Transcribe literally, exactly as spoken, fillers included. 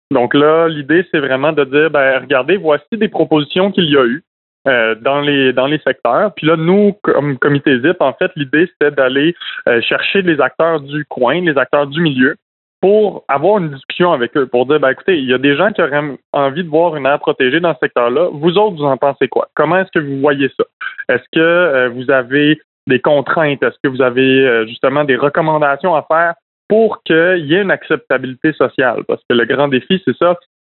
Donc là, l'idée, c'est vraiment de dire, ben regardez, voici des propositions qu'il y a eu euh, dans les dans les secteurs. Puis là, nous, comme comité Z I P, en fait, l'idée, c'était d'aller euh, chercher les acteurs du coin, les acteurs du milieu, pour avoir une discussion avec eux, pour dire, ben écoutez, il y a des gens qui auraient envie de voir une aire protégée dans ce secteur-là. Vous autres, vous en pensez quoi? Comment est-ce que vous voyez ça? Est-ce que euh, vous avez des contraintes? Est-ce que vous avez euh, justement des recommandations à faire pour qu'il y ait une acceptabilité sociale? Parce que le grand défi, c'est ça,